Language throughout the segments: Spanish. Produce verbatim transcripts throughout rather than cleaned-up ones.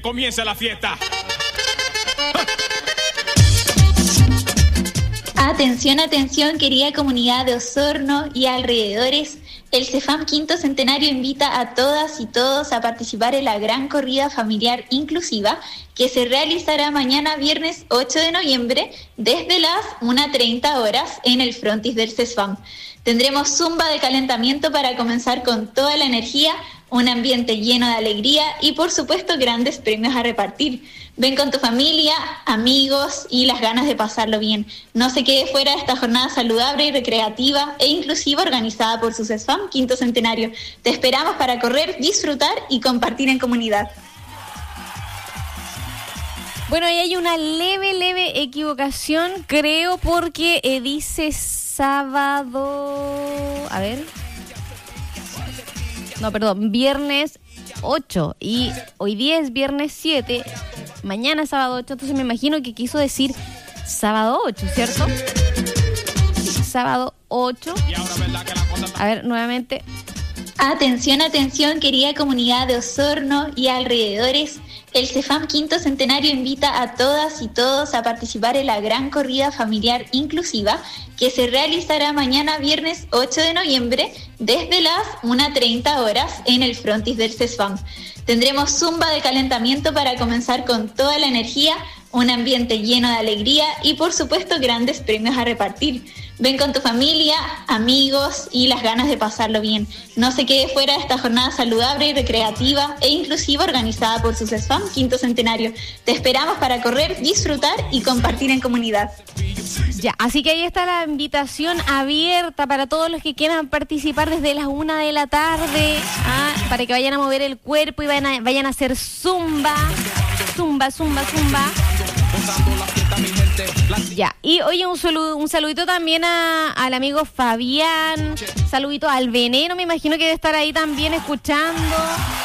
comience la fiesta. Atención, atención, querida comunidad de Osorno y alrededores. El CEFAM Quinto Centenario invita a todas y todos a participar en la gran corrida familiar inclusiva que se realizará mañana viernes ocho de noviembre desde las una treinta horas en el frontis del CEFAM. Tendremos zumba de calentamiento para comenzar con toda la energía, un ambiente lleno de alegría y por supuesto grandes premios a repartir. Ven con tu familia, amigos y las ganas de pasarlo bien. No se quede fuera de esta jornada saludable y recreativa e inclusiva organizada por su CEFAM Quinto Centenario. Te esperamos para correr, disfrutar y compartir en comunidad. Bueno, ahí hay una leve, leve equivocación, creo, porque eh, dice sábado... A ver... No, perdón, viernes ocho y hoy día es viernes siete, mañana es sábado ocho, entonces me imagino que quiso decir sábado ocho, ¿cierto? Sí, sábado ocho. A ver, nuevamente. Atención, atención, querida comunidad de Osorno y alrededores. El CEFAM Quinto Centenario invita a todas y todos a participar en la gran corrida familiar inclusiva que se realizará mañana viernes ocho de noviembre desde las una treinta horas en el frontis del CEFAM. Tendremos zumba de calentamiento para comenzar con toda la energía, un ambiente lleno de alegría y por supuesto grandes premios a repartir. Ven con tu familia, amigos y las ganas de pasarlo bien. No se quede fuera de esta jornada saludable y recreativa e inclusiva organizada por su CEFAM Quinto Centenario. Te esperamos para correr, disfrutar y compartir en comunidad. Ya, así que ahí está la invitación abierta para todos los que quieran participar desde las una de la tarde, ¿ah? Para que vayan a mover el cuerpo y vayan a, vayan a hacer zumba, zumba, zumba, zumba. Ya, y oye, un saludo, un saludito también a, al amigo Fabián, saludito al Veneno, me imagino que debe estar ahí también escuchando.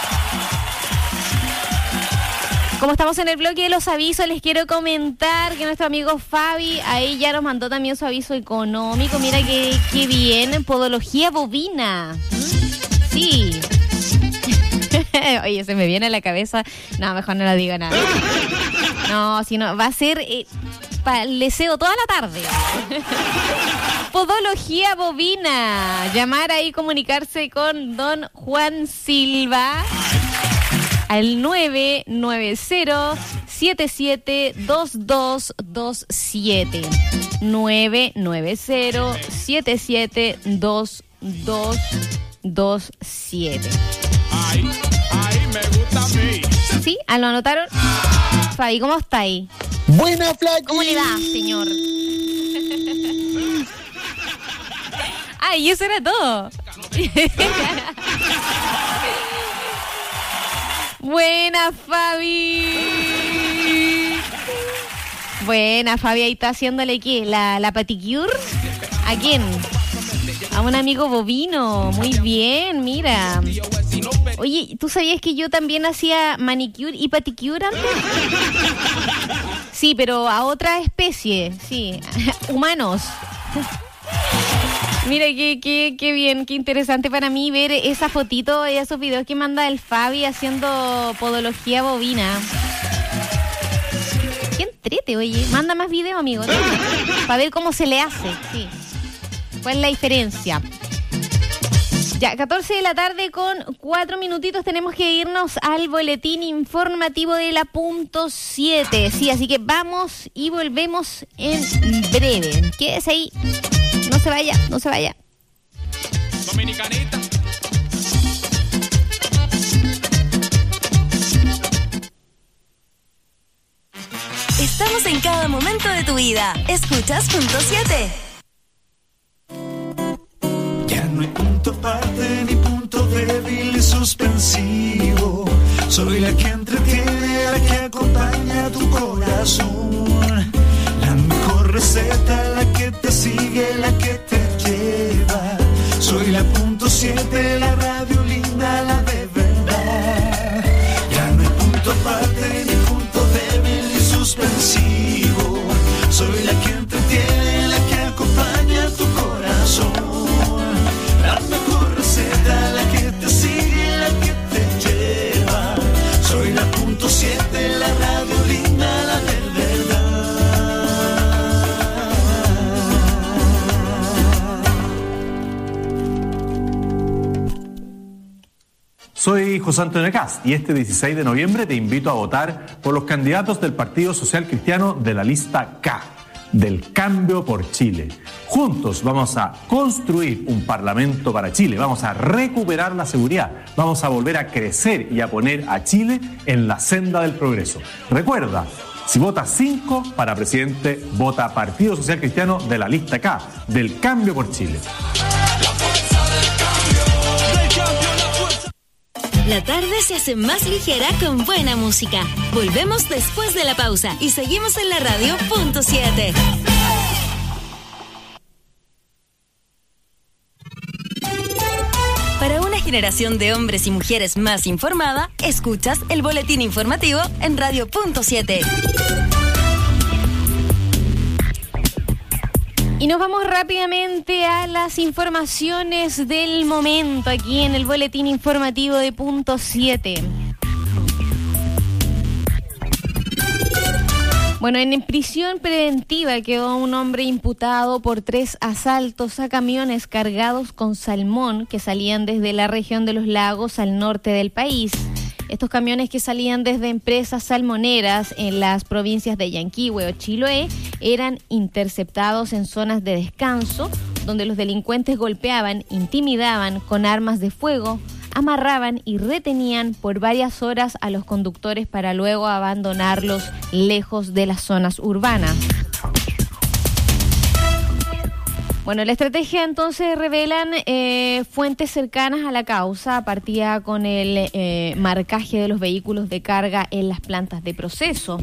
Como estamos en el bloque de los avisos, les quiero comentar que nuestro amigo Fabi, ahí ya nos mandó también su aviso económico. Mira que, que bien, podología bovina. Sí. Oye, se me viene a la cabeza. No, mejor no lo digo nada. No, si no, va a ser eh, pa, leseo toda la tarde. Podología bovina. Llamar ahí, comunicarse con don Juan Silva al nueve nueve cero, siete siete, dos dos dos siete. nueve nueve cero, siete siete, dos dos dos siete. Ay, ay, me gusta a mí. ¿Sí? ¿Lo anotaron? Fabi, ¿cómo está ahí? Buena, Flaqui. ¿Cómo le va, señor? Ay, eso era todo. Buena, Fabi. Buena, Fabi, ahí está haciéndole ¿qué? ¿La, la paticure? ¿A quién? A un amigo bovino. Muy bien, mira. Oye, ¿tú sabías que yo también hacía manicure y paticure antes? Sí, pero a otra especie, sí. Humanos. Mira, qué, qué, qué bien, qué interesante para mí ver esa fotito y esos videos que manda el Fabi haciendo podología bovina. Qué entrete, oye. Manda más videos, amigo, ¿no? Para ver cómo se le hace, sí. ¿Cuál es la diferencia? Ya, catorce de la tarde con cuatro minutitos, tenemos que irnos al boletín informativo de la punto siete. Sí, así que vamos y volvemos en breve. Quédese ahí. No se vaya, no se vaya. Dominicanita. Estamos en cada momento de tu vida. Escuchas punto siete. Ya no hay punto aparte ni punto débil y suspensivo. Soy la que entretiene, la que acompaña tu corazón. La mejor receta, la que te sigue, la que te lleva. Soy la punto siete, la radio linda, la de verdad. Ya no hay punto aparte ni punto débil ni suspensivo. Soy la que entretiene, la que acompaña tu corazón. La mejor receta, la que te sigue, la que te lleva. Soy la punto siete. Soy José Antonio Cast y este dieciséis de noviembre te invito a votar por los candidatos del Partido Social Cristiano de la lista K, del Cambio por Chile. Juntos vamos a construir un parlamento para Chile, vamos a recuperar la seguridad, vamos a volver a crecer y a poner a Chile en la senda del progreso. Recuerda, si votas cinco para presidente, vota Partido Social Cristiano de la lista K, del Cambio por Chile. La tarde se hace más ligera con buena música. Volvemos después de la pausa y seguimos en la radio punto siete. Para una generación de hombres y mujeres más informada, escuchas el boletín informativo en radio punto siete. Y nos vamos rápidamente a las informaciones del momento aquí en el boletín informativo de Punto siete. Bueno, en prisión preventiva quedó un hombre imputado por tres asaltos a camiones cargados con salmón que salían desde la región de los lagos al norte del país. Estos camiones que salían desde empresas salmoneras en las provincias de Yanquihue o Chiloé eran interceptados en zonas de descanso, donde los delincuentes golpeaban, intimidaban con armas de fuego, amarraban y retenían por varias horas a los conductores para luego abandonarlos lejos de las zonas urbanas. Bueno, la estrategia entonces revelan eh, fuentes cercanas a la causa, partía con el eh, marcaje de los vehículos de carga en las plantas de proceso.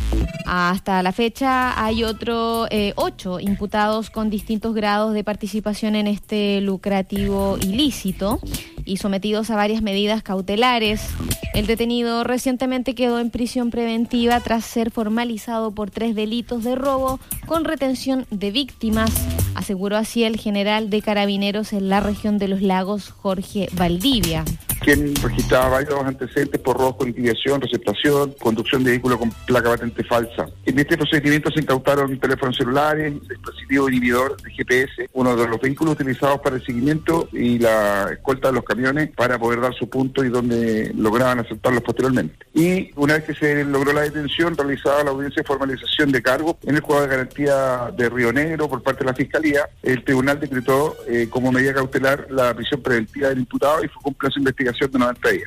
Hasta la fecha hay otro eh, ocho imputados con distintos grados de participación en este lucrativo ilícito y sometidos a varias medidas cautelares. El detenido recientemente quedó en prisión preventiva tras ser formalizado por tres delitos de robo con retención de víctimas, aseguró así el general de Carabineros en la región de los lagos, Jorge Valdivia. Quien registraba varios antecedentes por robo con intimidación, receptación, conducción de vehículo con placa patente falsa. En este procedimiento se incautaron teléfonos celulares, dispositivo inhibidor de G P S, uno de los vehículos utilizados para el seguimiento y la escolta de los camiones para poder dar su punto y donde lograban aceptarlos posteriormente. Y una vez que se logró la detención, realizada la audiencia de formalización de cargo en el juzgado de garantía de Río Negro por parte de la Fiscalía, el tribunal decretó eh, como medida cautelar la prisión preventiva del imputado y fue con plazo de investigación de noventa días.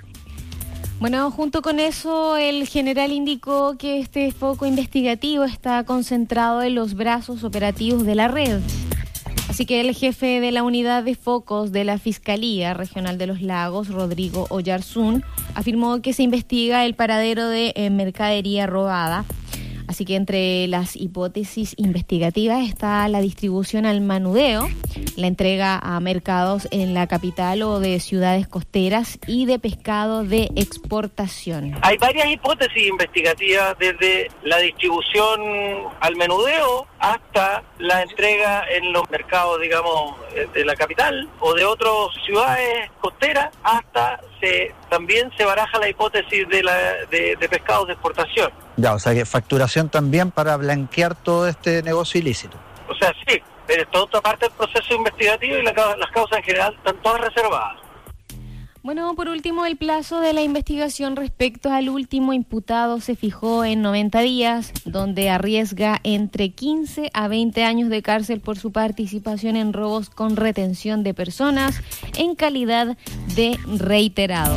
Bueno, junto con eso, el general indicó que este foco investigativo está concentrado en los brazos operativos de la red. Así que el jefe de la unidad de focos de la Fiscalía Regional de los Lagos, Rodrigo Oyarzún, afirmó que se investiga el paradero de eh, mercadería robada. Así que entre las hipótesis investigativas está la distribución al manudeo, la entrega a mercados en la capital o de ciudades costeras y de pescado de exportación. Hay varias hipótesis investigativas, desde la distribución al menudeo hasta la entrega en los mercados, digamos, de la capital o de otras ciudades costeras, hasta se también se baraja la hipótesis de, la, de, de pescados de exportación. Ya, o sea que facturación también para blanquear todo este negocio ilícito. O sea, sí, pero es toda otra parte del proceso investigativo y la, las causas en general están todas reservadas. Bueno, por último, el plazo de la investigación respecto al último imputado se fijó en noventa días, donde arriesga entre quince a veinte años de cárcel por su participación en robos con retención de personas en calidad de reiterado.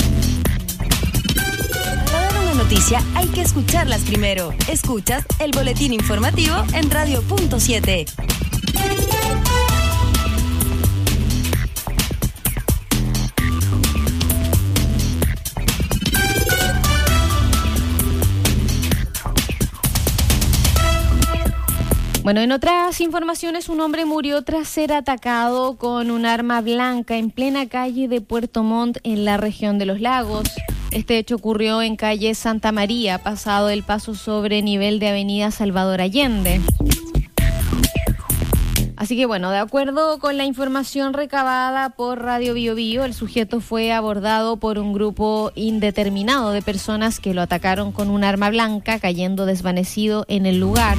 Para dar una noticia hay que escucharlas primero. Escuchas el boletín informativo en radio punto siete. Bueno, en otras informaciones, un hombre murió tras ser atacado con un arma blanca en plena calle de Puerto Montt, en la región de los lagos. Este hecho ocurrió en calle Santa María, pasado el paso sobre nivel de avenida Salvador Allende. Así que bueno, de acuerdo con la información recabada por Radio Bio Bio, el sujeto fue abordado por un grupo indeterminado de personas que lo atacaron con un arma blanca, cayendo desvanecido en el lugar.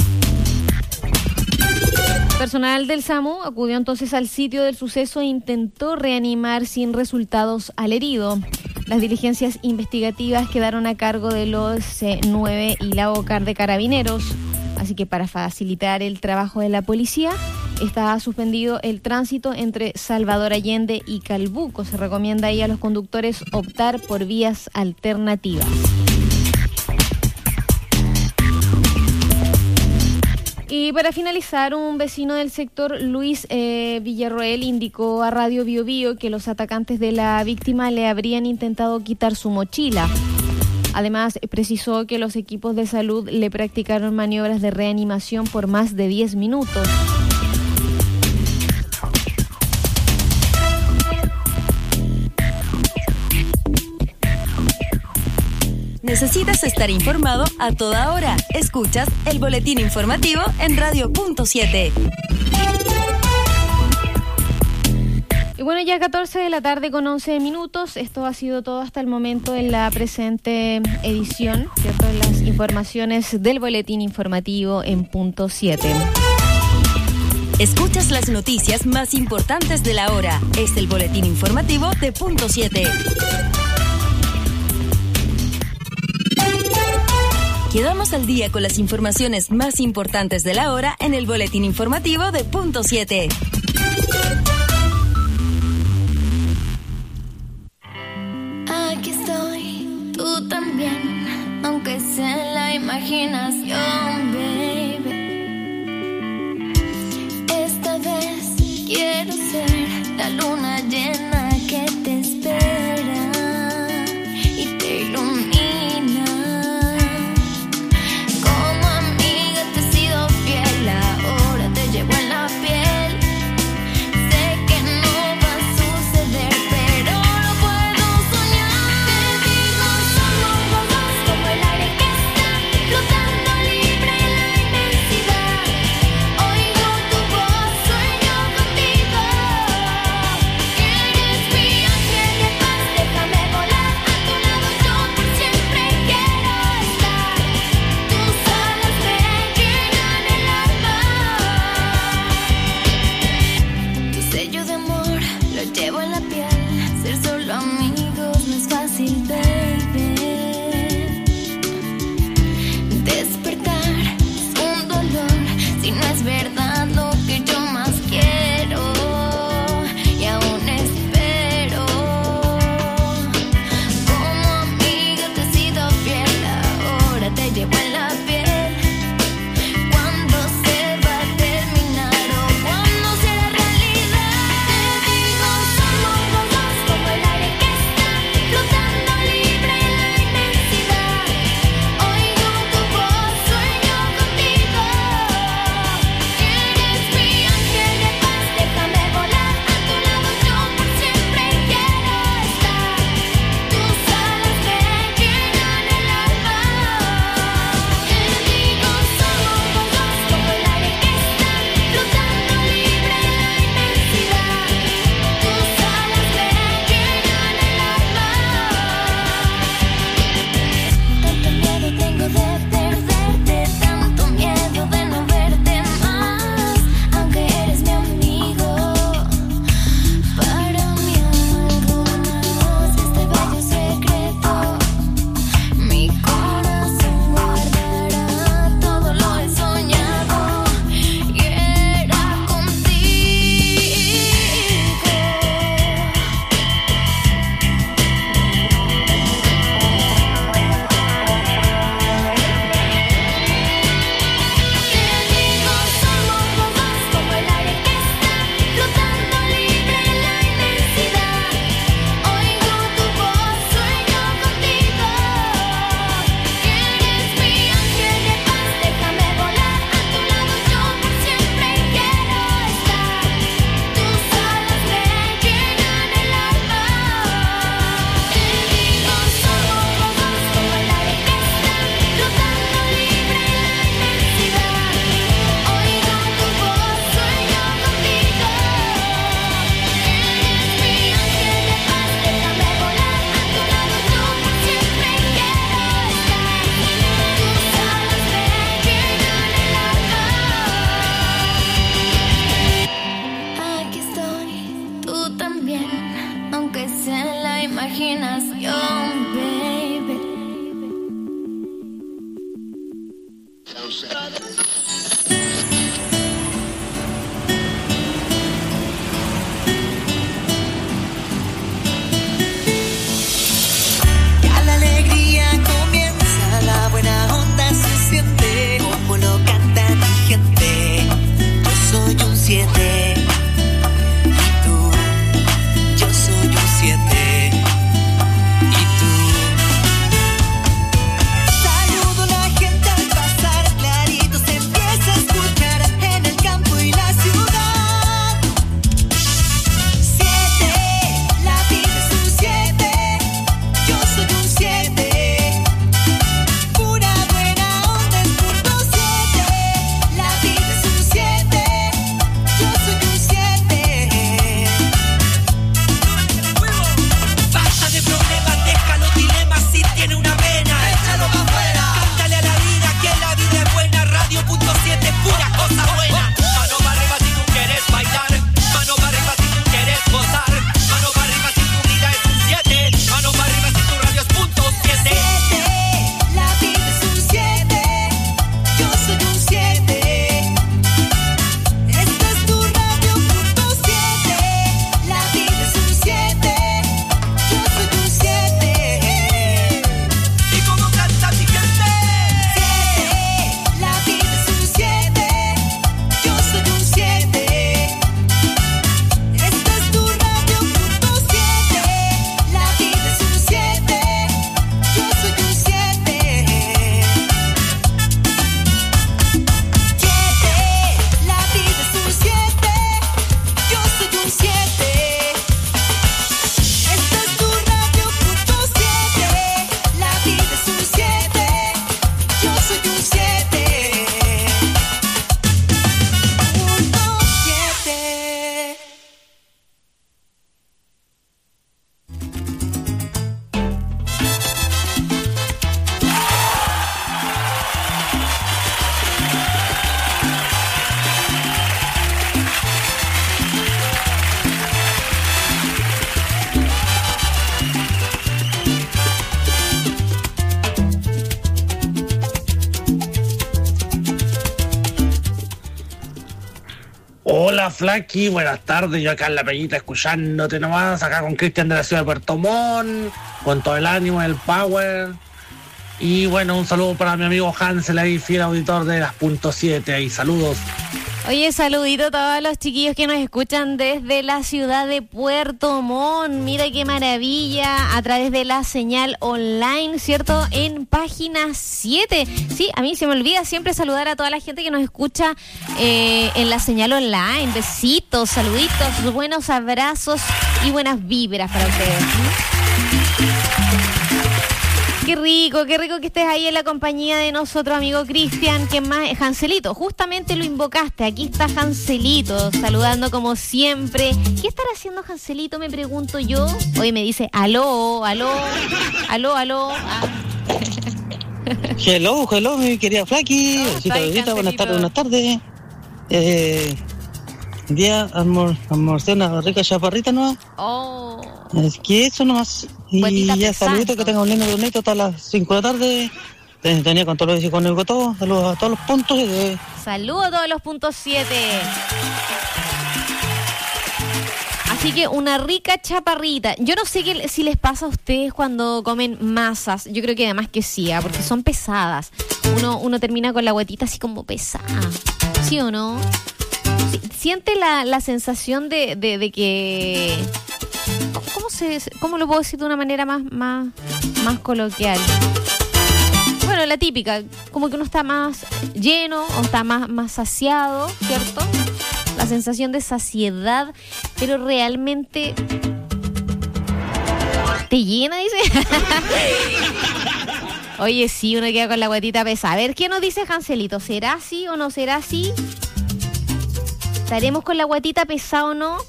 Personal del SAMU acudió entonces al sitio del suceso e intentó reanimar sin resultados al herido. Las diligencias investigativas quedaron a cargo de los eh, nueve y la OCAR de Carabineros. Así que para facilitar el trabajo de la policía, está suspendido el tránsito entre Salvador Allende y Calbuco. Se recomienda ahí a los conductores optar por vías alternativas. Y para finalizar, un vecino del sector, Luis eh, Villarroel, indicó a Radio Bio Bio que los atacantes de la víctima le habrían intentado quitar su mochila. Además, precisó que los equipos de salud le practicaron maniobras de reanimación por más de diez minutos. ¿Necesitas estar informado a toda hora? Escuchas el boletín informativo en Radio Punto siete. Y bueno, ya catorce de la tarde con once minutos. Esto ha sido todo hasta el momento en la presente edición, ¿cierto? Las informaciones del boletín informativo en Punto siete. Escuchas las noticias más importantes de la hora. Es el boletín informativo de Punto siete. Quedamos al día con las informaciones más importantes de la hora en el boletín informativo de Punto siete. Aquí estoy, tú también, aunque sea en la imaginación, baby. Esta vez quiero ser la luna llena que te espera y te ilumina. Flotando libre Hola, Flaky, buenas tardes. Yo acá en la peñita escuchándote nomás, acá con Cristian de la ciudad de Puerto Montt, con todo el ánimo, el power. Y bueno, un saludo para mi amigo Hansel ahí, fiel auditor de las punto siete ahí, saludos. Oye, saludito a todos los chiquillos que nos escuchan desde la ciudad de Puerto Montt. Mira qué maravilla, a través de la señal online, ¿cierto? En página siete. Sí, a mí se me olvida siempre saludar a toda la gente que nos escucha eh, en la señal online. Besitos, saluditos, buenos abrazos y buenas vibras para ustedes. Qué rico, qué rico que estés ahí en la compañía de nosotros, amigo Cristian. ¿Quién más? Hanselito, justamente lo invocaste. Aquí está Hanselito, saludando como siempre. ¿Qué estará haciendo Hanselito? Me pregunto yo. Hoy me dice, aló, aló, aló, aló. Ah. Hello, hello, mi querida Flaky. Besita, besita, buenas tardes, buenas tardes. Eh, día almor, almorcé una rica chaparrita, ¿no? Oh. Es que eso nomás. Y Buenita ya pesando. saludito, que tenga un lindo bonito hasta las cinco de la tarde. Tenía con todo lo que con el todo. Saludos a todos los puntos. Eh. Saludos a todos los puntos siete. Así que una rica chaparrita. Yo no sé qué, si les pasa a ustedes cuando comen masas. Yo creo que además que sí, ¿eh? Porque son pesadas. Uno, uno termina con la guatita así como pesada. ¿Sí o no? Sí, siente la, la sensación de, de, de que... ¿Cómo, se, ¿Cómo lo puedo decir de una manera más, más, más coloquial? Bueno, la típica. Como que uno está más lleno o está más, más saciado, ¿cierto? La sensación de saciedad, pero realmente te llena, dice. Oye, sí, uno queda con la guatita pesada. A ver, ¿qué nos dice Hanselito? ¿Será así o no será así? ¿Estaremos con la guatita pesada o no?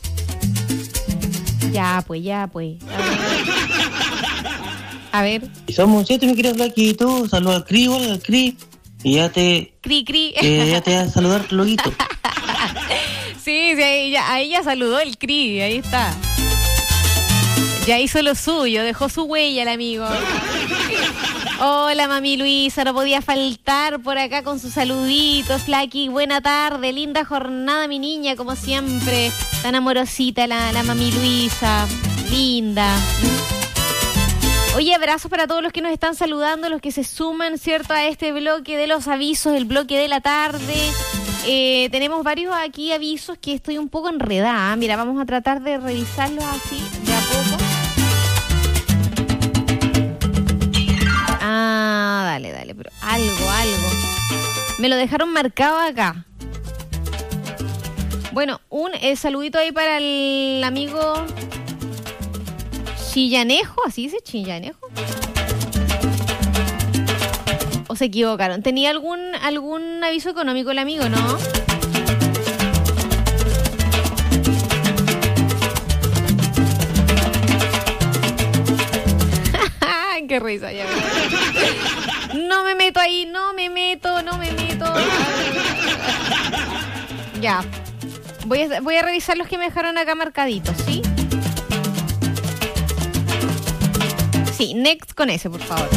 Ya, pues, ya, pues. A ver. Y somos siete, mi querida Flaky, y tú. Saludos al Cri, igual al Cri. Y ya te... Cri, cri. Eh, ya te voy a saludar luego. Sí, sí, ahí ya, ahí ya saludó el Cri, ahí está. Ya hizo lo suyo, dejó su huella el amigo. Hola, mami Luisa, no podía faltar por acá con sus saluditos, Flaky. Buena tarde, linda jornada, mi niña, como siempre. Tan amorosita la, la mami Luisa, linda. Oye, abrazos para todos los que nos están saludando, los que se suman, ¿cierto?, a este bloque de los avisos, el bloque de la tarde. Eh, tenemos varios aquí avisos que estoy un poco enredada. Mira, vamos a tratar de revisarlos así, de a poco. Ah, dale, dale, pero algo, algo. Me lo dejaron marcado acá. Bueno, un eh, saludito ahí para el amigo Chillanejo, ¿así dice Chillanejo? ¿O se equivocaron? ¿Tenía algún algún aviso económico el amigo, no? ¡Qué risa! Ya. No me meto ahí, no me meto, no me meto. Ya. Voy a, voy a revisar los que me dejaron acá marcaditos, ¿sí? Sí, next con ese, por favor.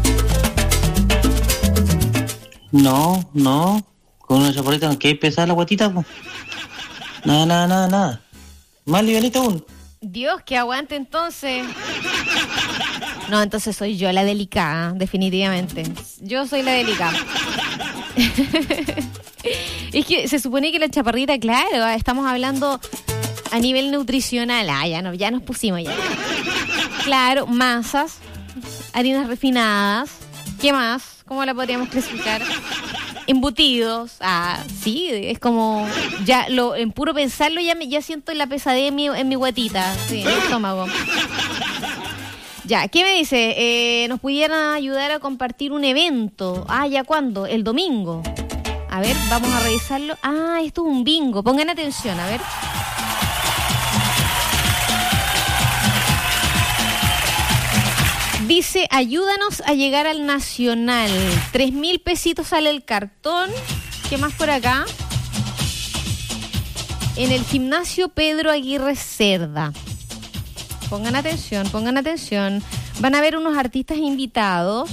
No, no. Con una chaparrita no hay pesada la guatita, pues. Nada, nada, nada, nada. Más livianita aún. Dios, que aguante entonces. No, entonces soy yo la delicada, definitivamente. Yo soy la delicada. Es que se supone que la chaparrita, claro, estamos hablando a nivel nutricional. Ah, ya, no, ya nos pusimos ya. Claro, masas, harinas refinadas. ¿Qué más? ¿Cómo la podríamos clasificar? Embutidos. Ah, sí, es como... ya lo en puro pensarlo ya, me, ya siento la pesadez en mi, en mi guatita. Sí, en el estómago. Ya, ¿qué me dice? Eh, ¿Nos pudieran ayudar a compartir un evento? Ah, ¿ya cuándo? El domingo. A ver, vamos a revisarlo. Ah, esto es un bingo. Pongan atención, a ver. Dice, ayúdanos a llegar al Nacional. Tres mil pesitos sale el cartón. ¿Qué más por acá? En el gimnasio Pedro Aguirre Cerda. Pongan atención, pongan atención. Van a haber unos artistas invitados.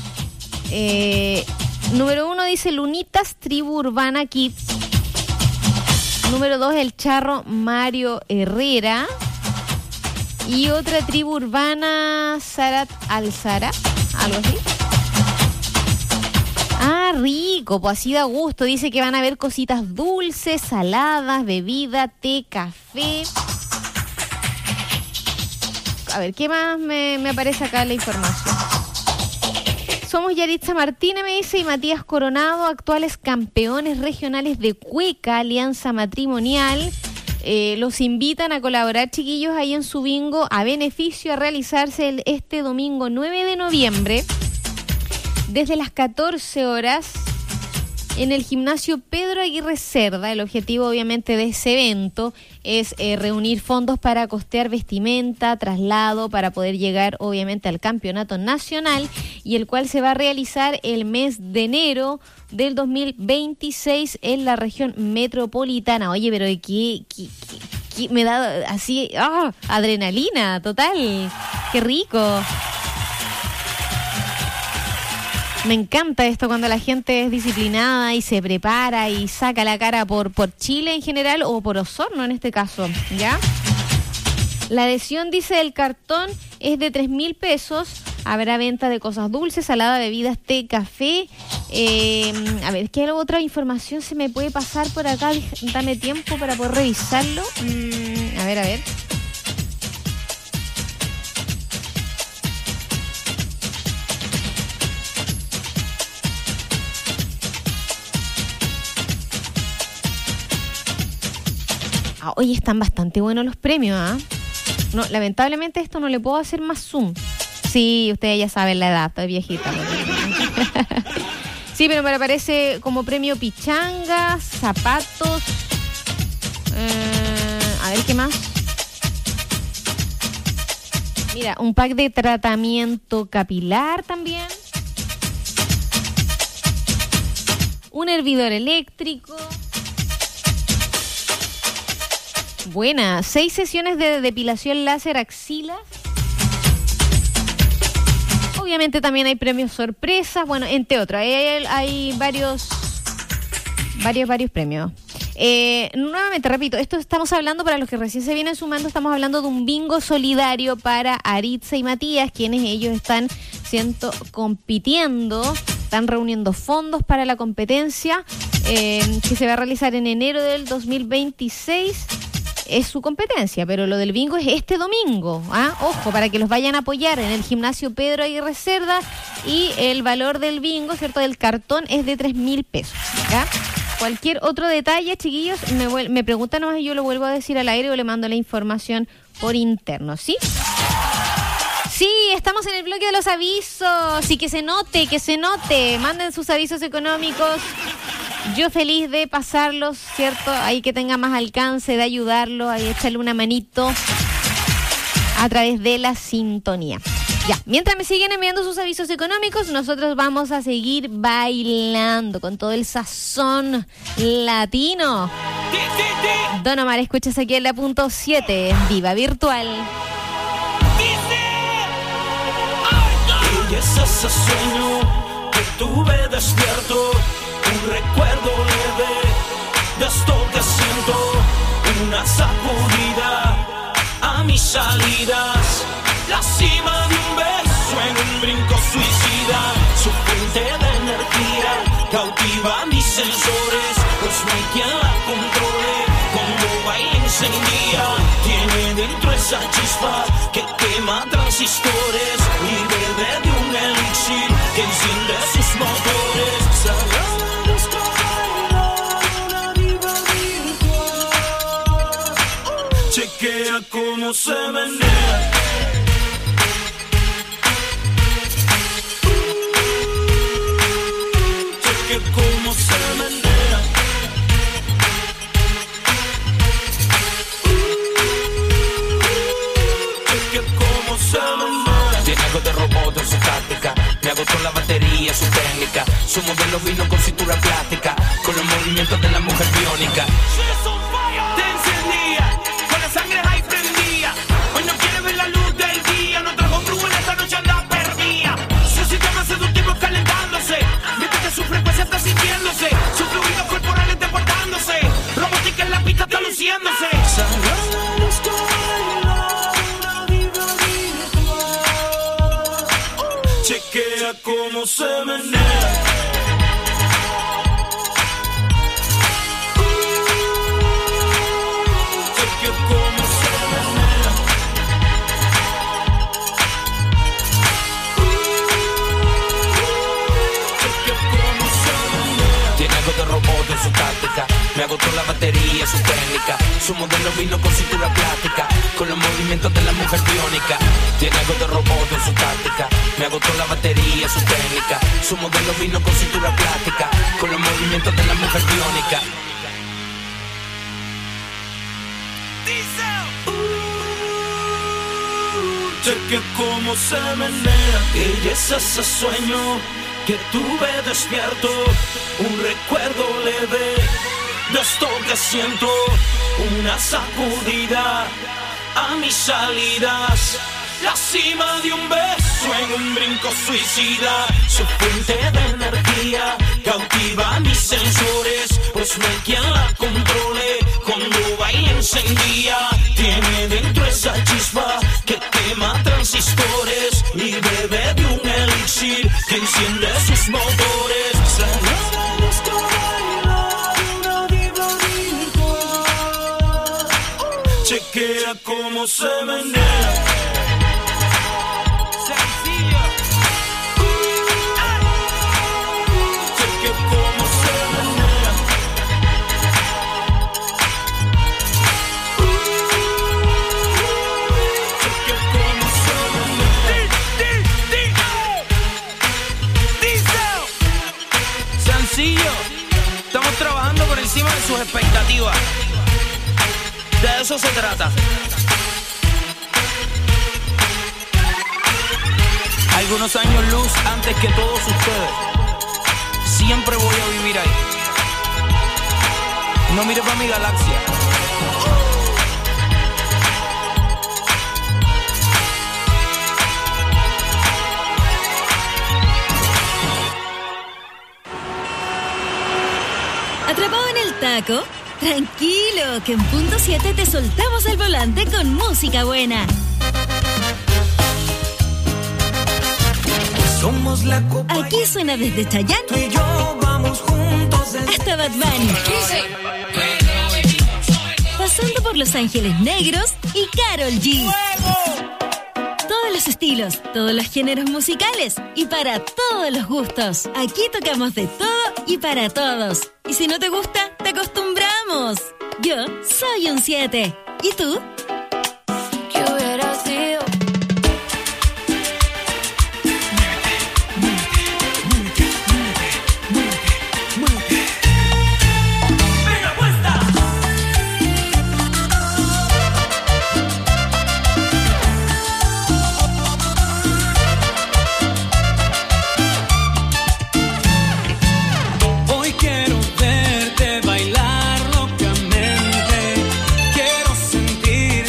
Eh, número uno dice Lunitas Tribu Urbana Kids. Número dos, el charro Mario Herrera. Y otra tribu urbana, Zarat al-Zara, algo así. Ah, rico, pues así da gusto. Dice que van a haber cositas dulces, saladas, bebida, té, café. A ver, ¿qué más me, me aparece acá en la información? Somos Yaritza Martínez, me dice, y Matías Coronado, actuales campeones regionales de cueca, alianza matrimonial. Eh, los invitan a colaborar, chiquillos, ahí en su bingo a beneficio, a realizarse el, este domingo nueve de noviembre, desde las catorce horas, en el gimnasio Pedro Aguirre Cerda. El objetivo, obviamente, de ese evento es eh, reunir fondos para costear vestimenta, traslado, para poder llegar, obviamente, al campeonato nacional, y el cual se va a realizar el mes de enero del dos mil veintiséis en la región metropolitana. Oye, pero ¿qué, qué, qué, qué me da así? ¡Oh! Adrenalina, total. ¡Qué rico! Me encanta esto cuando la gente es disciplinada y se prepara y saca la cara por, por Chile en general, o por Osorno en este caso, ¿ya? La adhesión, dice, el cartón es de tres mil pesos. Habrá venta de cosas dulces, salada, bebidas, té, café. Eh, a ver, ¿qué otra información se me puede pasar por acá? Dame tiempo para poder revisarlo. Mm, a ver, a ver. Ah, oye, están bastante buenos los premios, ¿ah? ¿eh? No, lamentablemente esto no le puedo hacer más zoom. Sí, ustedes ya saben la edad, estoy viejita. Sí, pero me aparece como premio pichangas, zapatos. Eh, a ver, ¿qué más? Mira, un pack de tratamiento capilar también. Un hervidor eléctrico. Buena, seis sesiones de depilación láser axilas. Obviamente también hay premios sorpresas, bueno, entre otros, hay, hay varios, varios, varios premios. Eh, nuevamente, repito, esto estamos hablando, para los que recién se vienen sumando, estamos hablando de un bingo solidario para Aritza y Matías, quienes ellos están siento, compitiendo, están reuniendo fondos para la competencia eh, que se va a realizar en enero del dos mil veintiséis. Es su competencia, pero lo del bingo es este domingo, ¿ah? Ojo, para que los vayan a apoyar en el gimnasio Pedro Aguirre Cerda, y el valor del bingo, ¿cierto?, del cartón es de tres mil pesos, ¿ya? Cualquier otro detalle, chiquillos, me, me preguntan nomás y yo lo vuelvo a decir al aire o le mando la información por interno, ¿sí? Sí, estamos en el bloque de los avisos, y que se note, que se note, manden sus avisos económicos. Yo feliz de pasarlos, ¿cierto? Ahí que tenga más alcance, de ayudarlo, ahí echarle una manito a través de la sintonía. Ya, mientras me siguen enviando sus avisos económicos, nosotros vamos a seguir bailando con todo el sazón latino. Don Omar, escuchas aquí en la punto siete, Viva Virtual. Y es ese sueño que tuve despierto, un recuerdo leve de esto que siento, una sacudida a mis salidas, la cima de un beso en un brinco suicida, su fuente de energía cautiva mis sensores, pues no hay quien la controle, cuando baila encendida, tiene dentro esa chispa que quema transistores y bebe de un elixir que enciende sus motores. Chequea cómo se menea. Chequea cómo se menea. Chequea cómo se menea. Tiene algo de robot en su táctica. Me agotó la batería, su técnica. Su modelo vino con cintura plástica, con los movimientos de la mujer biónica. Te encendía, con la sangre ahí prendía. Hoy no quiere ver la luz del día, no trajo flujo en esta noche anda perdida. Su sistema seductivo calentándose, mientras que su frecuencia está sintiéndose, sus fluidos corporales deportándose. Robótica en la pista se menea. De robot en su táctica, me agotó la batería, su técnica. Su modelo vino con cintura plástica, con los movimientos de la mujer biónica. Tiene algo de robot en su táctica, me agotó la batería, su técnica. Su modelo vino con cintura plástica, con los movimientos de la mujer biónica. Cheque cómo se menea, ella es ese sueño que tuve despierto, un recuerdo leve de esto que siento, una sacudida a mis salidas, la cima de un beso en un brinco suicida, su fuente de energía cautiva mis sensores, pues no hay quien la controle, cuando baila encendía, tiene dentro esa chispa que quema transistores y bebe de un elixir que enciende sus motores. Chequea cómo se menea. Estamos trabajando por encima de sus expectativas. De eso se trata. Algunos años luz antes que todos ustedes. Siempre voy a vivir ahí. No mire para mi galaxia. ¿Atrapado en el taco? Tranquilo, que en punto siete te soltamos el volante con música buena. Somos la copa. Aquí suena desde Chayanne Tú y yo vamos juntos hasta Bad Bunny. Pasando por Los Ángeles Negros y Karol G. Todos los estilos, todos los géneros musicales y para todos los gustos. Aquí tocamos de todo y para todos. Y si no te gusta, te acostumbramos. Yo soy un siete. ¿Y tú? ¿Qué hubiera sido? Quiero verte bailar locamente, quiero sentir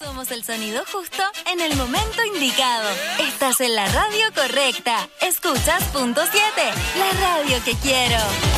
Somos el sonido justo en el momento indicado. Estás en la radio correcta. Escuchas Punto siete, la radio que quiero.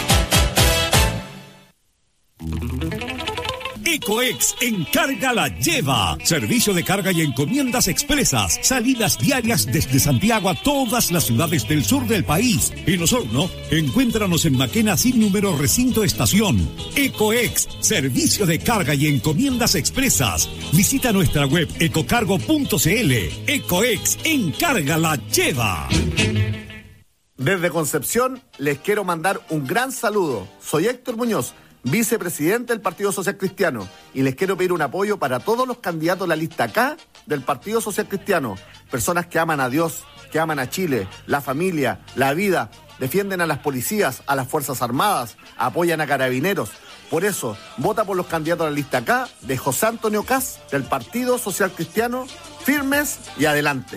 Ecoex Encarga la Lleva. Servicio de carga y encomiendas expresas. Salidas diarias desde Santiago a todas las ciudades del sur del país. En Osorno, encuéntranos en Maquena sin número recinto estación. Ecoex, servicio de carga y encomiendas expresas. Visita nuestra web ecocargo punto cl. Ecoex Encarga la Lleva. Desde Concepción les quiero mandar un gran saludo. Soy Héctor Muñoz, vicepresidente del Partido Social Cristiano, y les quiero pedir un apoyo para todos los candidatos de la lista K del Partido Social Cristiano, personas que aman a Dios, que aman a Chile, la familia, la vida, defienden a las policías, a las Fuerzas Armadas, apoyan a carabineros. Por eso, vota por los candidatos de la lista K de José Antonio Kast del Partido Social Cristiano, firmes y adelante.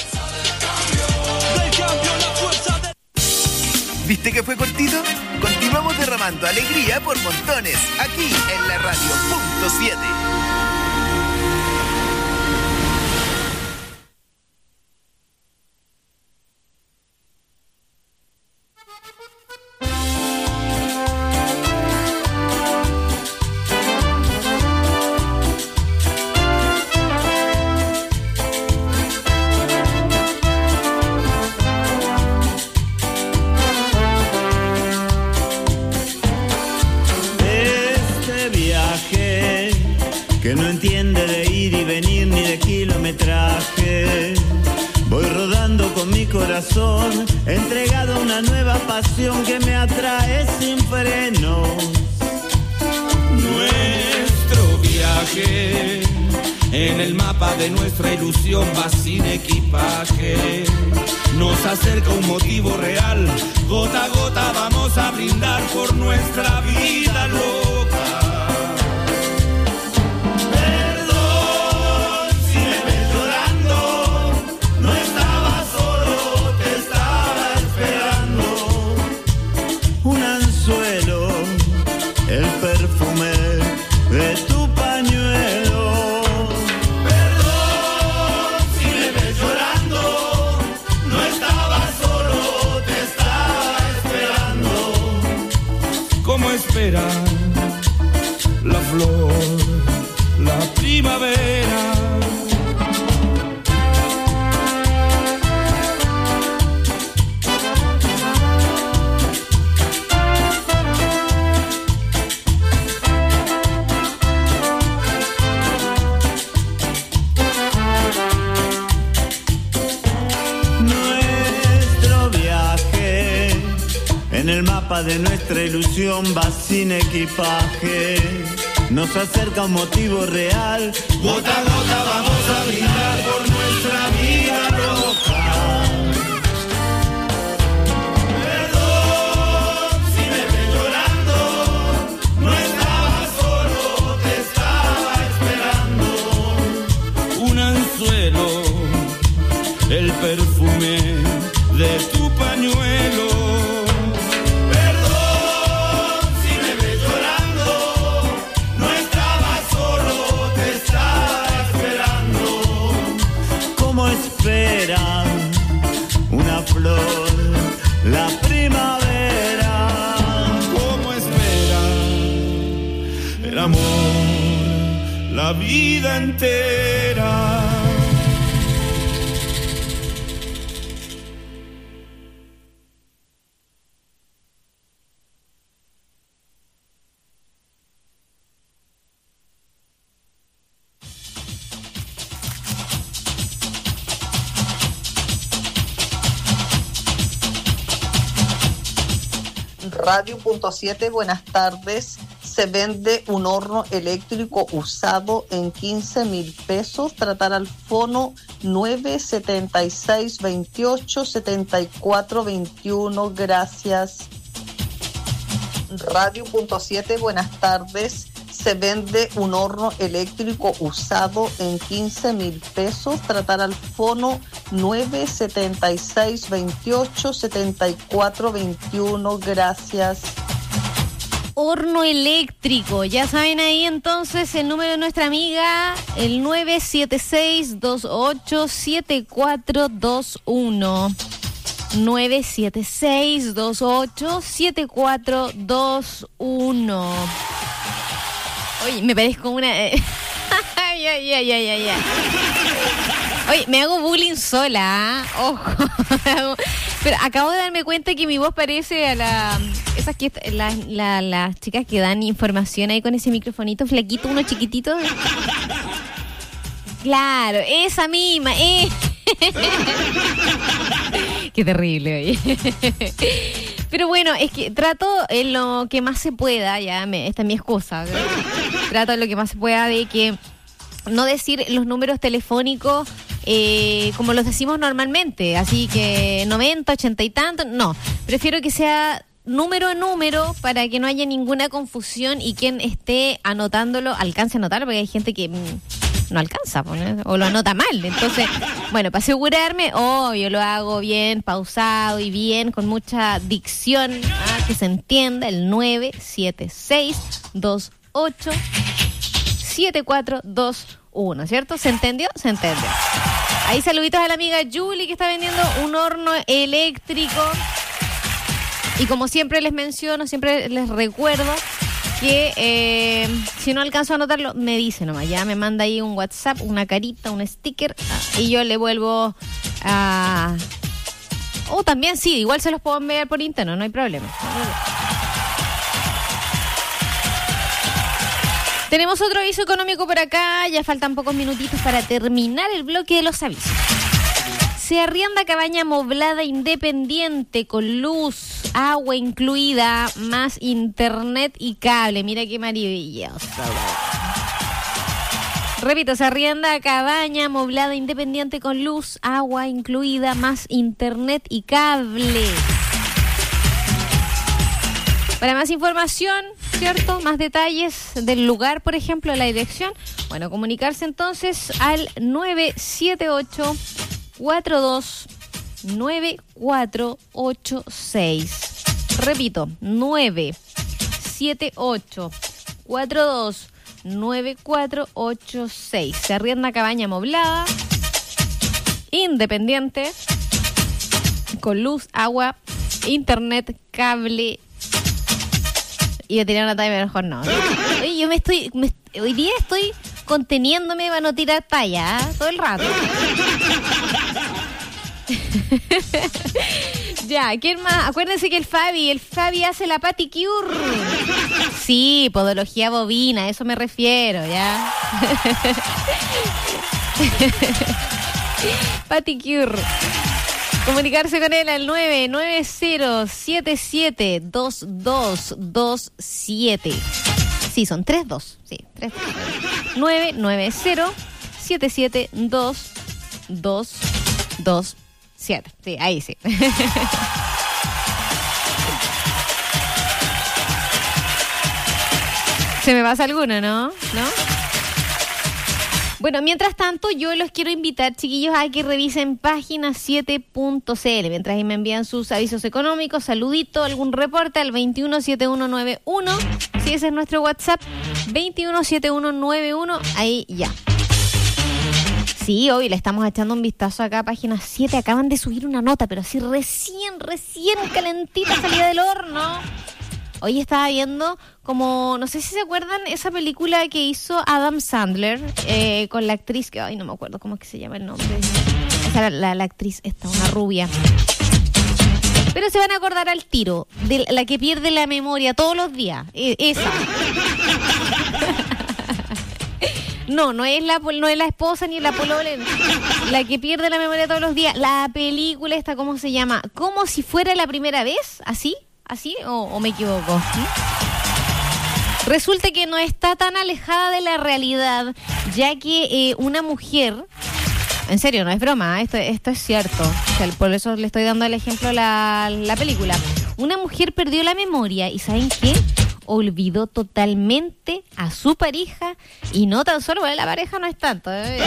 ¿Viste que fue cortito? Continuamos derramando alegría por montones, aquí en la radio Punto siete. Que no entiende de ir y venir ni de kilometraje. Voy rodando con mi corazón, entregado a una nueva pasión que me atrae sin frenos. Nuestro viaje en el mapa de nuestra ilusión va sin equipaje. Nos acerca un motivo real, gota a gota vamos a brindar por nuestra vida loca. El perfume de tu pañuelo. Perdón si me ves llorando, no estaba solo, te estaba esperando. ¿Cómo espera la flor, la primavera? En el mapa de nuestra ilusión va sin equipaje. Nos acerca un motivo real. Gota a gota vamos a brindar por nuestra vida roja. Perdón si me ves llorando, no estaba solo, te estaba esperando. Un anzuelo, el perfume de tu pañuelo. Espera una flor, la primavera. ¿Cómo espera el amor, la vida entera? Radio Punto siete, buenas tardes. Se vende un horno eléctrico usado en quince mil pesos. Tratar al fono nueve setenta y seis veintiocho setenta y cuatro veintiuno. Gracias. Radio Punto siete, buenas tardes. Se vende un horno eléctrico usado en quince mil pesos. Tratar al fono nueve setenta y seis veintiocho setenta y cuatro veintiuno. Gracias. horno eléctrico. Ya saben ahí entonces el número de nuestra amiga, el nueve siete seis, dos ocho, siete cuatro dos uno. nueve siete seis, dos ocho, siete cuatro dos uno. Oye, me parezco una... Eh. ay, ay, ay, ay, ay, ay. Oye, me hago bullying sola, ¿eh? Ojo. Pero acabo de darme cuenta que mi voz parece a la... Esas que... La, la, las chicas que dan información ahí con ese microfonito flaquito, uno chiquitito. Claro, esa misma, eh. Qué terrible, oye. Pero bueno, es que trato en lo que más se pueda, ya, me, esta es mi excusa, ¿no? Trato en lo que más se pueda de que no decir los números telefónicos eh, como los decimos normalmente, así que noventa, ochenta y tanto, no. Prefiero que sea número a número para que no haya ninguna confusión y quien esté anotándolo alcance a anotarlo, porque hay gente que... Mmm, no alcanza, ¿no? O lo anota mal. Entonces, bueno, para asegurarme, oh, yo lo hago bien, pausado y bien, con mucha dicción, ¿ah? Que se entienda, el nueve siete seis, dos ocho, siete cuatro dos uno, ¿cierto? ¿Se entendió? Se entendió. Ahí saluditos a la amiga Julie que está vendiendo un horno eléctrico. Y como siempre les menciono, siempre les recuerdo que eh, si no alcanzo a anotarlo, me dice nomás, ya me manda ahí un WhatsApp, una carita, un sticker, y yo le vuelvo a... O oh, también sí, igual se los puedo enviar por interno, no hay problema. Tenemos otro aviso económico por acá, ya faltan pocos minutitos para terminar el bloque de los avisos. Se arrienda cabaña amoblada independiente con luz, agua incluida, más internet y cable. Mira qué maravilloso. Repito, se arrienda cabaña amoblada independiente con luz, agua incluida, más internet y cable. Para más información, ¿cierto? Más detalles del lugar, por ejemplo, la dirección. Bueno, comunicarse entonces al nueve siete ocho, cuatro dos nueve cuatro ocho seis. Repito, nueve siete ocho, cuatro dos nueve cuatro ocho seis. Se arrienda cabaña amoblada, independiente, con luz, agua, internet, cable. Y de tirar una talla mejor no. Oye, yo me estoy... Me, hoy día estoy conteniéndome para no tirar talla, ¿eh? Todo el rato. Ya, ¿quién más? Acuérdense que el Fabi, el Fabi hace la paticure. Sí, podología bovina, a eso me refiero, ¿ya? Paticure. Comunicarse con él al nueve nueve cero siete siete dos dos dos siete. Sí, son tres dos. Sí, tres dos. nueve nueve cero siete siete dos dos dos siete. Sí, ahí sí. Se me pasa alguno, ¿no? ¿No? Bueno, mientras tanto, yo los quiero invitar, chiquillos, a que revisen página siete punto c l. Mientras ahí me envían sus avisos económicos, saludito, algún reporte al veintiuno setenta y uno noventa y uno. Si ese es nuestro WhatsApp, veintiuno setenta y uno noventa y uno, ahí ya. Sí, hoy le estamos echando un vistazo acá a página siete. Acaban de subir una nota, pero así recién, recién calentita salida del horno. Hoy estaba viendo como, no sé si se acuerdan, esa película que hizo Adam Sandler eh, con la actriz, que ay no me acuerdo cómo es que se llama el nombre. Esa la, la, la actriz, esta, una rubia. Pero se van a acordar al tiro, de la que pierde la memoria todos los días. Eh, esa. No, no es la no es la esposa ni la polola, la que pierde la memoria todos los días. La película esta, ¿cómo se llama? Como si fuera la primera vez, ¿así? ¿Así o, o me equivoco? ¿Sí? Resulta que no está tan alejada de la realidad, ya que eh, una mujer, en serio, no es broma, esto, esto es cierto, o sea, por eso le estoy dando el ejemplo a la, la película. Una mujer perdió la memoria y ¿saben qué? Olvidó totalmente a su pareja, y no tan solo, bueno, la pareja no es tanto, ¿eh?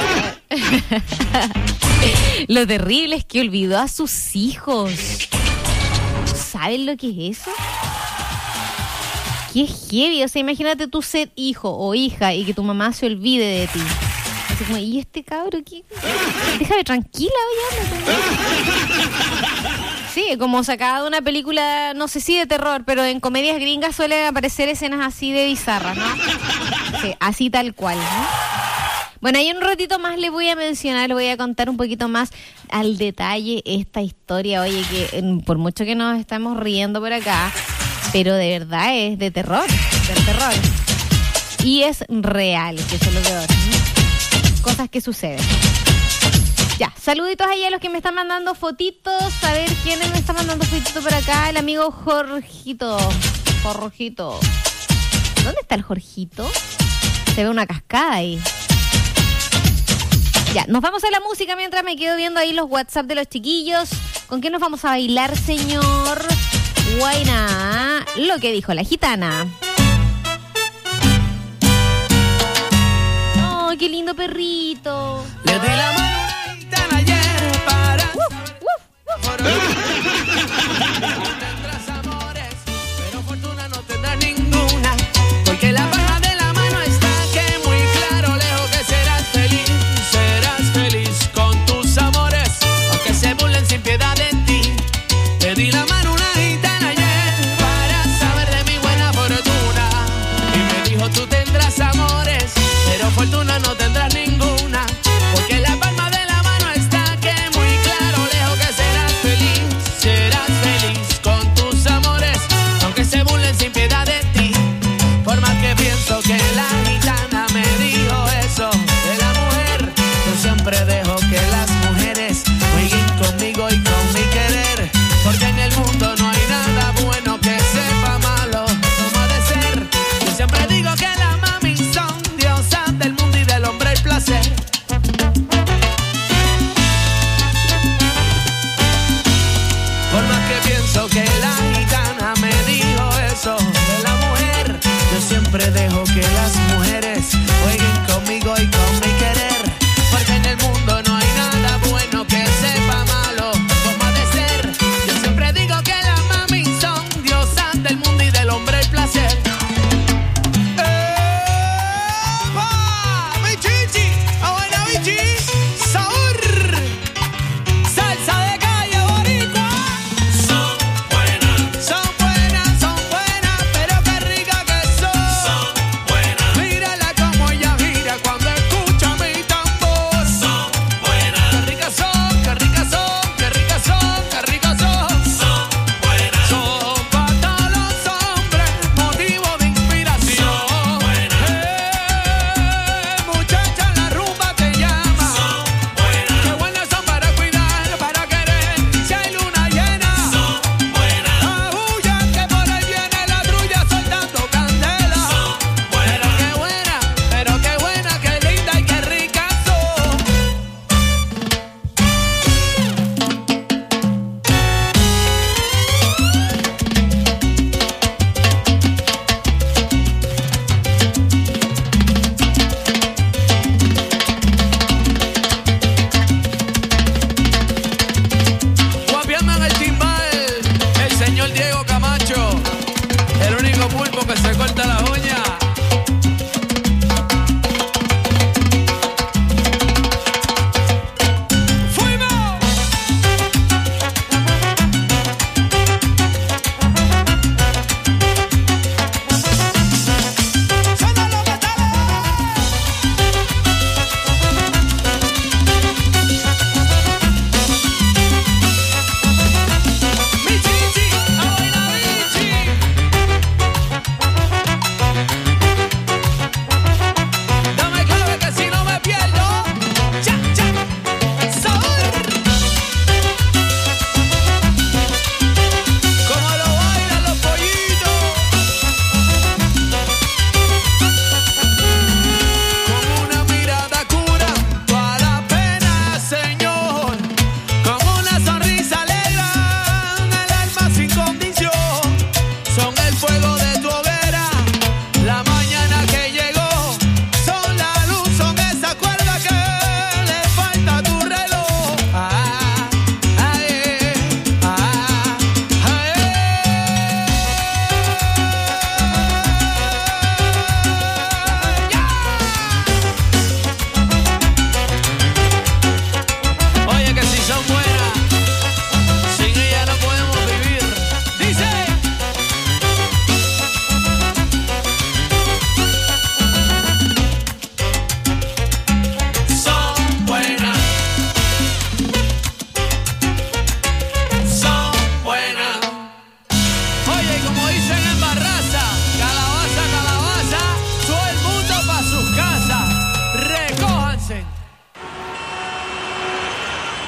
Lo terrible es que olvidó a sus hijos. ¿Saben lo que es eso? Qué heavy, o sea, imagínate tú ser hijo o hija y que tu mamá se olvide de ti. Así como, ¿y este cabro qué? Déjame tranquila, oye. Sí, como sacada de una película, no sé si de terror, pero en comedias gringas suelen aparecer escenas así de bizarras, ¿no? Sí, así tal cual, ¿no? Bueno, ahí un ratito más les voy a mencionar, les voy a contar un poquito más al detalle esta historia. Oye, que por mucho que nos estamos riendo por acá, pero de verdad es de terror, de terror. Y es real, que eso es lo peor. Cosas que suceden. Ya, saluditos ahí a los que me están mandando fotitos. A ver, ¿quiénes me están mandando fotitos por acá? El amigo Jorgito. Jorgito. ¿Dónde está el Jorgito? Se ve una cascada ahí. Ya, nos vamos a la música mientras me quedo viendo ahí los WhatsApp de los chiquillos. ¿Con qué nos vamos a bailar, señor? Guayna, lo que dijo la gitana. Oh, qué lindo perrito. Le di la mano a la gitana ayer para uh, uh, uh. Tendrás amores, pero fortuna no tendrás ninguna, porque la palma de la mano está que muy claro, lejos que serás feliz. Se burlen sin piedad de ti. Te di la mano a una gitana ayer para saber de mi buena fortuna. Y me dijo, tú tendrás amores, pero fortuna no tendrás ninguna, porque la palma de la mano está que muy claro, lejos que serás feliz. Serás feliz con tus amores, aunque se burlen sin piedad de ti. Por más que pienso que la gitana me dijo eso de la mujer, yo siempre dejo que las mujeres conmigo y con mi querer, porque en el mundo no hay nada bueno que sepa malo como ha de ser. Yo siempre digo que las mami son diosas del mundo y del hombre el placer. Por más que pienso que la gitana me dijo eso de la mujer, yo siempre dejo que las mujeres jueguen conmigo y con mi querer, porque en el mundo no hay nada bueno que sepa malo como ha de ser. Yo siempre digo que las mami son diosas del mundo y del hombre el placer. ¡Epa! ¡Mi chichi! ¡Abuela, mi chichi!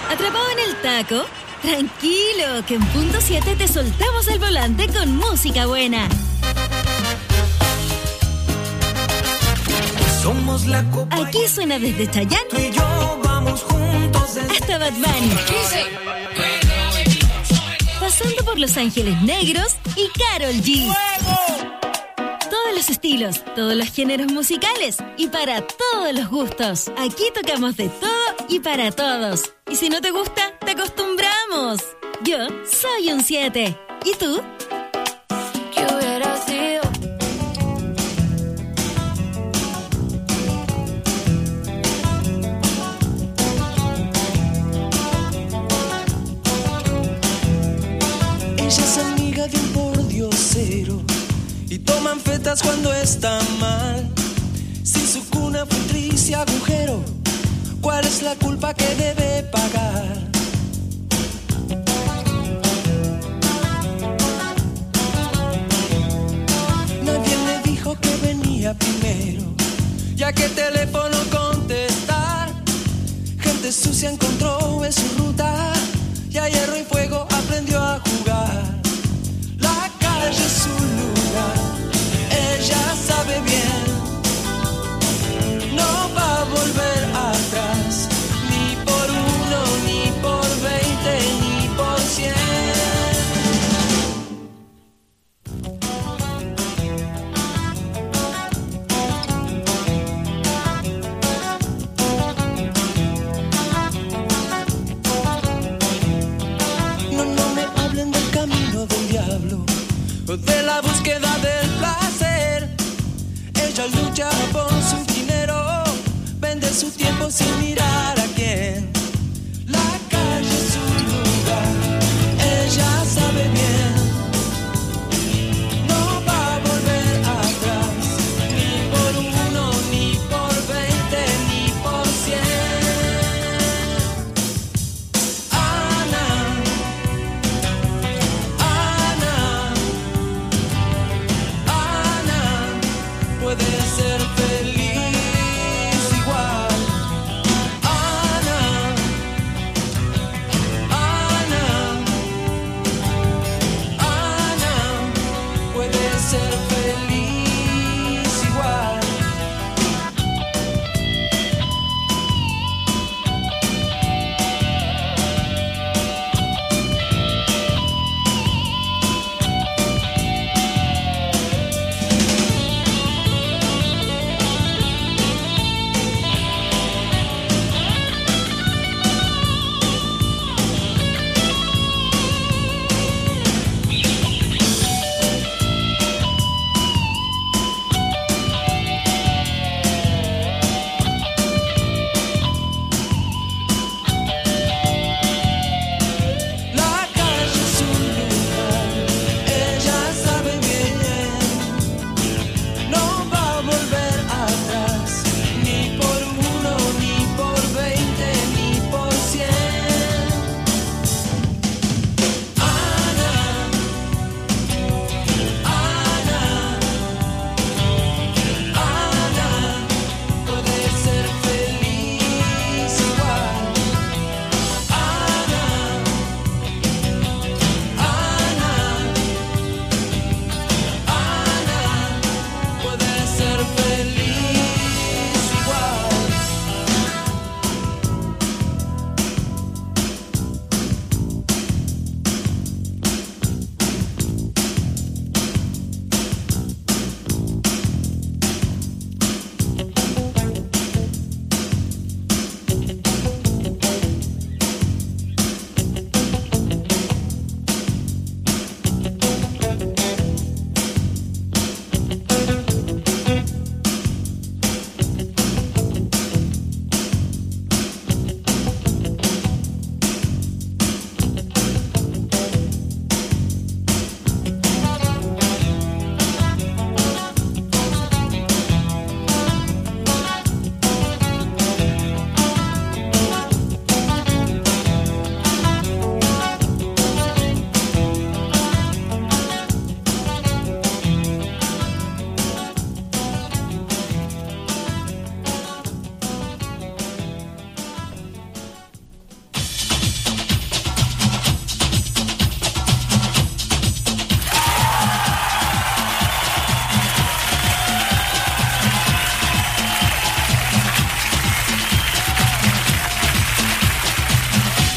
¿Atrapado en el taco? Tranquilo, que en punto siete te soltamos el volante con música buena. Somos la copa. Aquí suena desde Chayanne Tú y yo vamos juntos desde... hasta Bad Bunny. Pasando por Los Ángeles Negros y Karol G. Todos los estilos, todos los géneros musicales y para todos los gustos. Aquí tocamos de todo y para todos. Y si no te gusta, te acostumbramos. Yo soy un siete. ¿Y tú? ¿Qué hubiera sido? Ella es amiga de un pordiosero y toman fetas cuando está mal. Si su cuna fue triste agujero, ¿cuál es la culpa que debe pagar? Nadie le dijo que venía primero, ya que el teléfono contestar. Gente sucia encontró en su ruta y a hierro y fuego aprendió a jugar. La calle es su lugar, ella sabe bien. No va a volver atrás, ni por uno, ni por veinte, ni por cien. No, no me hablen del camino del diablo, de la búsqueda del placer. Ella lucha por su dinero, vende su tiempo sin mirar a quién. La calle es su lugar, ella sabe bien. No va a volver atrás, ni por uno, ni por veinte, ni por cien. Ana, Ana, Ana, puede ser feliz igual.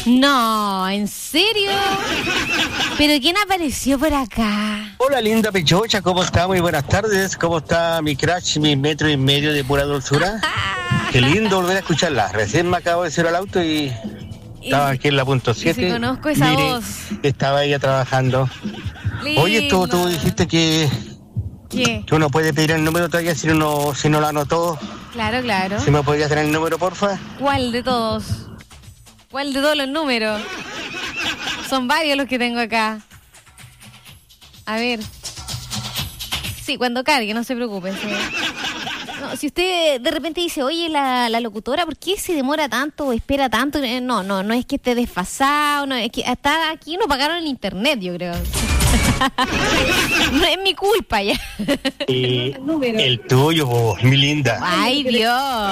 No, ¿en serio? ¿Pero quién apareció por acá? Hola, linda pechocha, ¿cómo está? Muy buenas tardes. ¿Cómo está mi crush, mi metro y medio de pura dulzura? Qué lindo volver a escucharla. Recién me acabo de hacer al auto y estaba aquí en la punto siete. Si conozco esa Mire, voz. estaba ella trabajando. Lindo. Oye, tú, tú dijiste que, ¿Qué? que uno puede pedir el número todavía si uno, si no lo anotó. Claro, claro. ¿Si me podrías tener el número, porfa? ¿Cuál de todos? ¿Cuál de todos los números? Son varios los que tengo acá. A ver. Sí, cuando cargue, no se preocupe. Sí. No, si usted de repente dice, oye, la, la locutora, ¿por qué se demora tanto o espera tanto? No, no, no es que esté desfasado, no, es que hasta aquí no pagaron el internet, yo creo. No es mi culpa ya. Y el tuyo, vos, mi linda. Ay, Dios.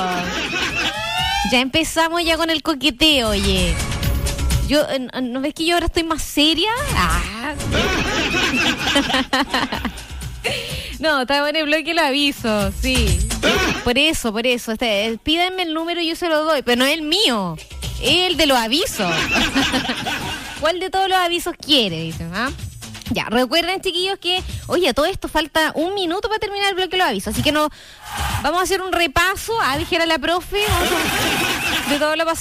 Ya empezamos ya con el coqueteo, oye. Yo, ¿no ves que yo ahora estoy más seria? Ah. No, estaba en el bloque, lo aviso, sí. Por eso, por eso. Este, pídanme el número y yo se lo doy, pero no es el mío, es el de los avisos. ¿Cuál de todos los avisos quiere? Dicen, ¿ah? Ya, recuerden, chiquillos, que, oye, a todo esto falta un minuto para terminar el bloque de los avisos, así que no, vamos a hacer un repaso, ah, dijera la profe, vamos a, de todo lo pasado.